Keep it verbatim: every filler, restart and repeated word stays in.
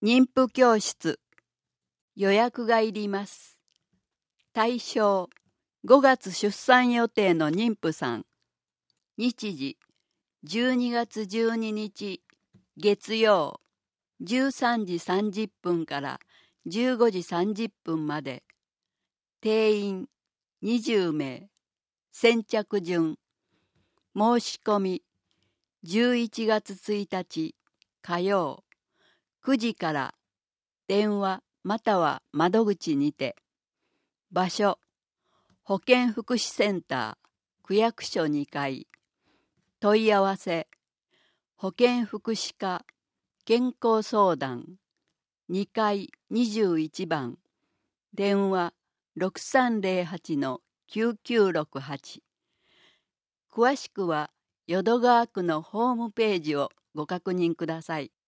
妊婦教室予約がいります。対象ごがつ出産予定の妊婦さん。日時じゅうにがつじゅうににち月曜じゅうさんじさんじゅっぷんからじゅうごじさんじゅっぷんまで。定員にじゅうめい。先着順。申し込みじゅういちがつついたち火曜くじから電話または窓口にて。場所保健福祉センター区役所にかい。問い合わせ保健福祉課健康相談にかいにじゅういちばん。電話ろくさんぜろはちのきゅうきゅうろくはち。詳しくは淀川区のホームページをご確認ください。